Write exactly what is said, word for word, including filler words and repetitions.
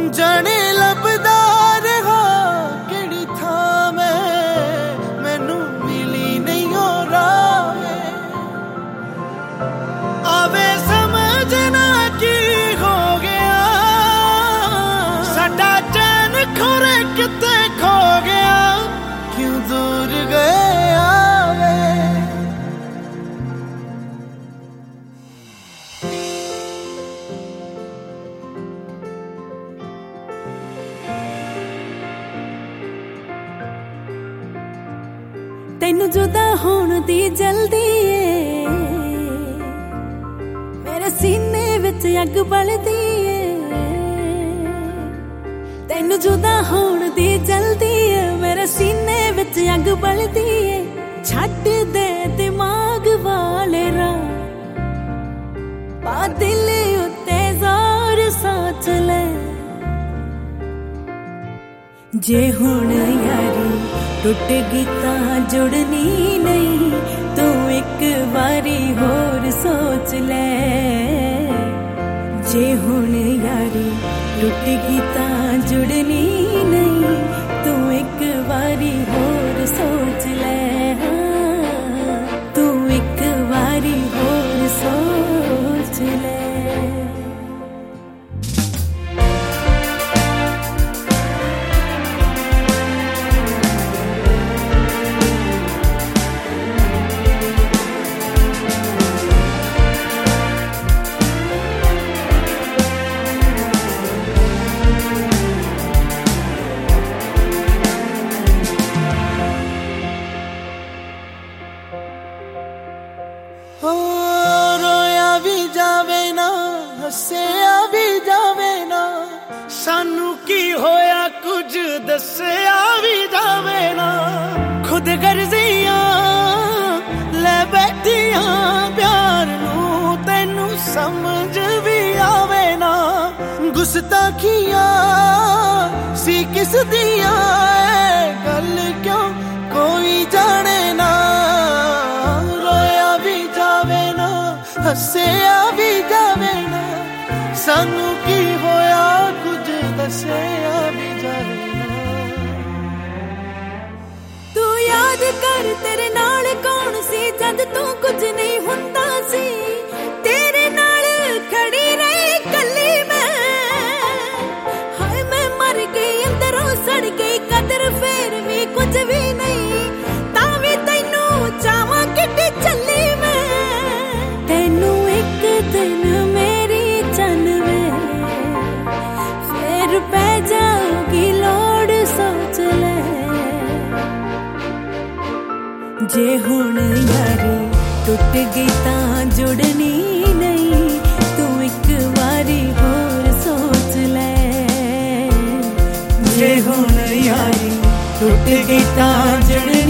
जाने लभदा रहा किहड़ी थां मैं मैनू मिली नहीं हो राह आवे समझना की हो गया साडा चैन खोरे किते खो गया क्यों दूर गया वे तैनू जुदा होण दी जल्दी ए मेरे सीने विच अग बलदी ए तैनू जुदा होण दी जल्दी ए मेरे सीने विच अग बलदी ए छड्ड दे दिमाग वाले राह पा दिल उत्ते ज़ोर सोच ले जे हुण यारी टुट गई तां जुड़नी नहीं तू एक बारी होर सोच ले जे हुण यारी टुट गई तां जुड़नी नहीं तू एक बारी होर सोच ले हाँ, तू एक बारी होर सोच ले हो रोया भी जावे ना हसिया भी जावे ना सानू की होया कुछ दसिया भी जावे ना खुद गर्जियां ले बैठियां प्यार नू तैनू समझ भी आवे ना गुस्ताखियां सी किस दियां गल क्यों कोई जाने ना हसिया भी जावे ना सानू की होया कुछ दसिया भी जावे ना तू याद कर तेरे नाल कौन सी जद तू कुछ नहीं हुंदा सी तेरे नाल खड़ी रही कली मैं हाय मैं मर गई अंदरों सड़ गई कदर फेर भी कुछ भी नहीं तां भी तैनू चावां किड्डी चली मैं तैनू एक दिन मेरी जानवे फिर पै जाऊगी लोड़ सोच ले जे हुण यारी टुट गई तां जुड़नी नहीं तू एक बारी होर सोच ले जे हुण यारी टुट गई तां जुड़नी